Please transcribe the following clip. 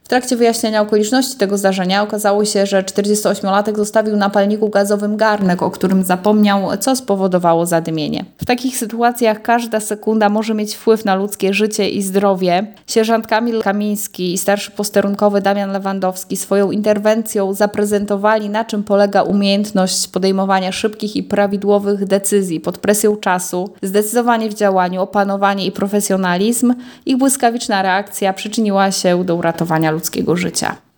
trakcie wyjaśniania okoliczności tego zdarzenia okazało się, że 48-latek zostawił na palniku gazowym garnek, o którym zapomniał, co spowodowało zadymienie. W takich sytuacjach każda sekunda może mieć wpływ na ludzkie życie i zdrowie. Sierżant Kamil Kamiński i starszy posterunkowy Damian Lewandowski swoją interwencją zaprezentowali, na czym polega umiejętność podejmowania szybkich i prawidłowych decyzji pod presją czasu, zdecydowanie w działaniu, opanowanie i profesjonalizm. Ich błyskawiczna reakcja przyczyniła się do uratowania ludzkiego życia.